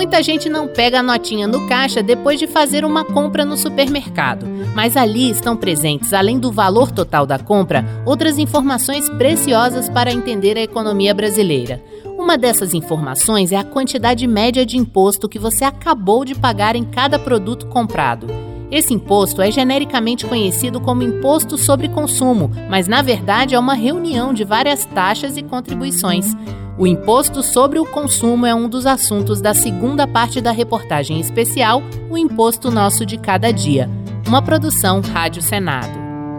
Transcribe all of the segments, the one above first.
Muita gente não pega a notinha no caixa depois de fazer uma compra no supermercado, mas ali estão presentes, além do valor total da compra, outras informações preciosas para entender a economia brasileira. Uma dessas informações é a quantidade média de imposto que você acabou de pagar em cada produto comprado. Esse imposto é genericamente conhecido como Imposto sobre Consumo, mas na verdade é uma reunião de várias taxas e contribuições. O Imposto sobre o Consumo é um dos assuntos da segunda parte da reportagem especial O Imposto Nosso de Cada Dia, uma produção Rádio Senado.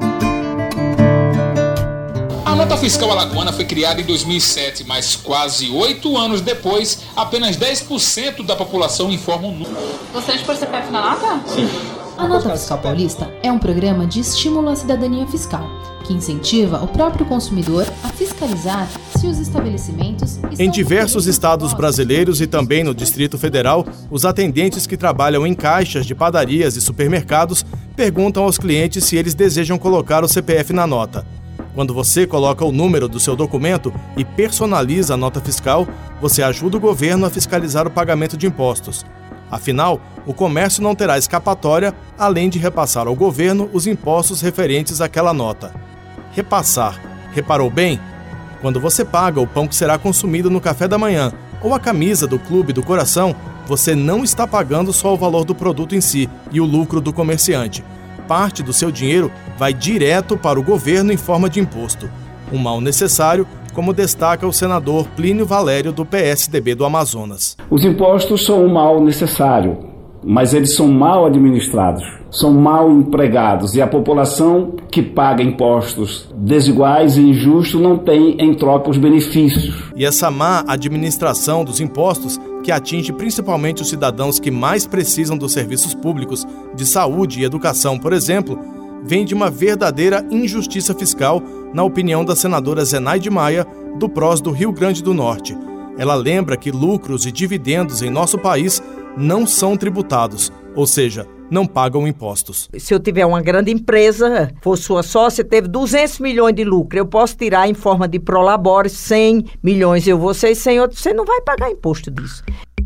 A nota fiscal alagoana foi criada em 2007, mas quase 8 anos depois, apenas 10% da população informa o número. Gostaria de pôr CPF na nota? Sim. A Nota Fiscal Paulista é um programa de estímulo à cidadania fiscal, que incentiva o próprio consumidor a fiscalizar se os estabelecimentos... Em diversos estados brasileiros e também no Distrito Federal, os atendentes que trabalham em caixas de padarias e supermercados perguntam aos clientes se eles desejam colocar o CPF na nota. Quando você coloca o número do seu documento e personaliza a nota fiscal, você ajuda o governo a fiscalizar o pagamento de impostos. Afinal, o comércio não terá escapatória, além de repassar ao governo os impostos referentes àquela nota. Repassar. Reparou bem? Quando você paga o pão que será consumido no café da manhã ou a camisa do Clube do Coração, você não está pagando só o valor do produto em si e o lucro do comerciante. Parte do seu dinheiro vai direto para o governo em forma de imposto. Um mal necessário, como destaca o senador Plínio Valério, do PSDB do Amazonas. Os impostos são um mal necessário, mas eles são mal administrados, são mal empregados e a população que paga impostos desiguais e injustos não tem em troca os benefícios. E essa má administração dos impostos, que atinge principalmente os cidadãos que mais precisam dos serviços públicos de saúde e educação, por exemplo, vem de uma verdadeira injustiça fiscal, na opinião da senadora Zenaide Maia, do PROS do Rio Grande do Norte. Ela lembra que lucros e dividendos em nosso país não são tributados, ou seja, não pagam impostos. Se eu tiver uma grande empresa, for sua sócia, teve 200 milhões de lucro, eu posso tirar em forma de prolabore 100 milhões, eu vou ser 100 outros, você não vai pagar imposto disso.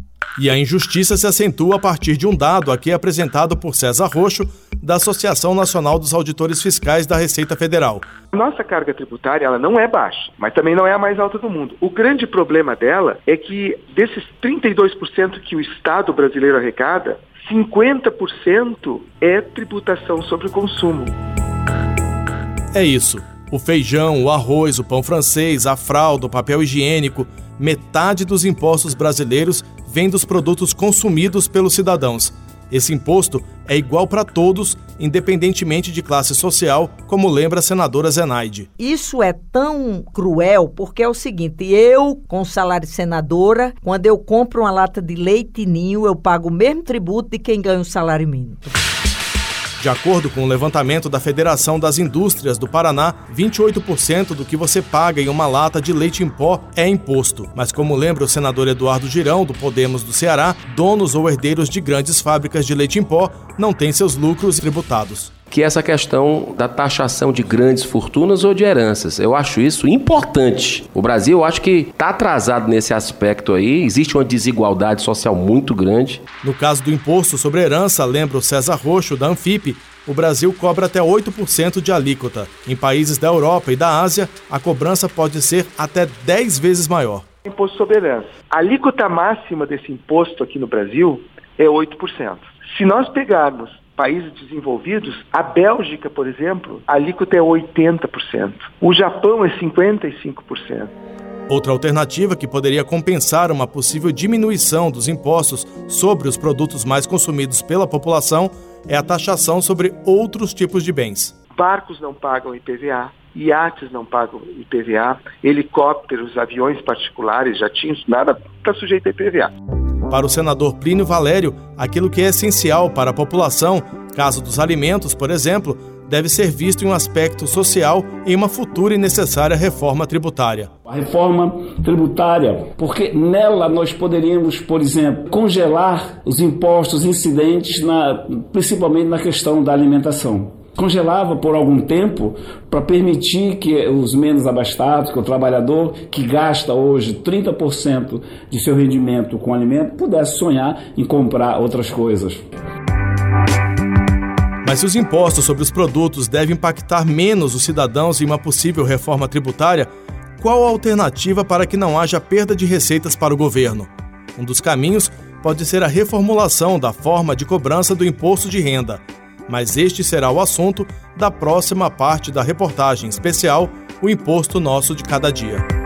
E a injustiça se acentua a partir de um dado aqui apresentado por César Roxo, da Associação Nacional dos Auditores Fiscais da Receita Federal. Nossa carga tributária ela não é baixa, mas também não é a mais alta do mundo. O grande problema dela é que desses 32% que o Estado brasileiro arrecada, 50% é tributação sobre o consumo. É isso. O feijão, o arroz, o pão francês, a fralda, o papel higiênico, metade dos impostos brasileiros vem dos produtos consumidos pelos cidadãos. Esse imposto é igual para todos, independentemente de classe social, como lembra a senadora Zenaide. Isso é tão cruel porque é o seguinte, eu, com salário de senadora, quando eu compro uma lata de leite ninho, eu pago o mesmo tributo de quem ganha o salário mínimo. De acordo com o levantamento da Federação das Indústrias do Paraná, 28% do que você paga em uma lata de leite em pó é imposto. Mas como lembra o senador Eduardo Girão, do Podemos do Ceará, donos ou herdeiros de grandes fábricas de leite em pó não têm seus lucros tributados. Que essa questão da taxação de grandes fortunas ou de heranças. Eu acho isso importante. O Brasil, eu acho que está atrasado nesse aspecto aí. Existe uma desigualdade social muito grande. No caso do imposto sobre herança, lembra o César Roxo, da Anfip, o Brasil cobra até 8% de alíquota. Em países da Europa e da Ásia, a cobrança pode ser até 10 vezes maior. Imposto sobre herança. A alíquota máxima desse imposto aqui no Brasil é 8%. Se nós pegarmos países desenvolvidos, a Bélgica, por exemplo, a alíquota é 80%. O Japão é 55%. Outra alternativa que poderia compensar uma possível diminuição dos impostos sobre os produtos mais consumidos pela população é a taxação sobre outros tipos de bens. Barcos não pagam IPVA, iates não pagam IPVA, helicópteros, aviões particulares, jatinhos, nada está sujeito a IPVA. Para o senador Plínio Valério, aquilo que é essencial para a população, caso dos alimentos, por exemplo, deve ser visto em um aspecto social em uma futura e necessária reforma tributária. A reforma tributária, porque nela nós poderíamos, por exemplo, congelar os impostos incidentes, principalmente na questão da alimentação. Congelava por algum tempo para permitir que os menos abastados, que o trabalhador que gasta hoje 30% de seu rendimento com alimento, pudesse sonhar em comprar outras coisas. Mas se os impostos sobre os produtos devem impactar menos os cidadãos em uma possível reforma tributária, qual a alternativa para que não haja perda de receitas para o governo? Um dos caminhos pode ser a reformulação da forma de cobrança do imposto de renda. Mas este será o assunto da próxima parte da reportagem especial O Imposto Nosso de Cada Dia.